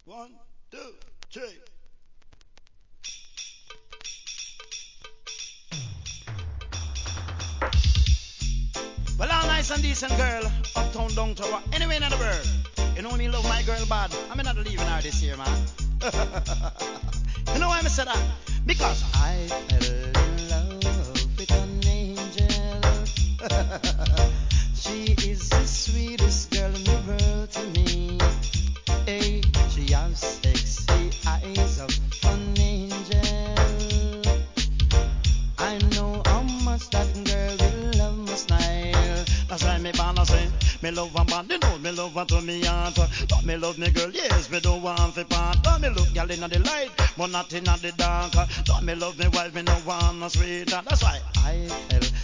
One, two, three. Well, all nice and decent girl, uptown, down to anywhere in the world. You know me love my girl bad. I'm not leaving her this year, man. You know why I say that? Because I fell in love with an angel. She is the sweetest girl in the world to me. Hey, she has sexy eyes of an angel. I know how much that girl will love my style. That's why me wanna say, me love her body, know me love her to me heart. But me love me girl, yes, me don't want to part. But me look girl inna the light, but not inna the dark. But me love me wife, me no want no sweeter. That's why I fell